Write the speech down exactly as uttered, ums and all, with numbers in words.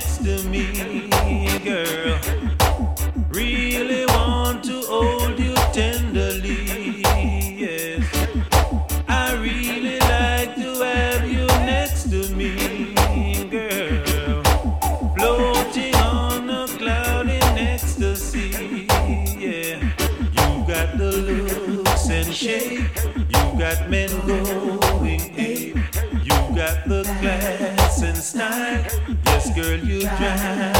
next to me, girl. Really want to hold you tenderly, yes. I really like to have you next to me, girl. Floating on a cloud in ecstasy, yeah. You got the looks and shape, you got men going ape. You got the class and style, yes girl, you drive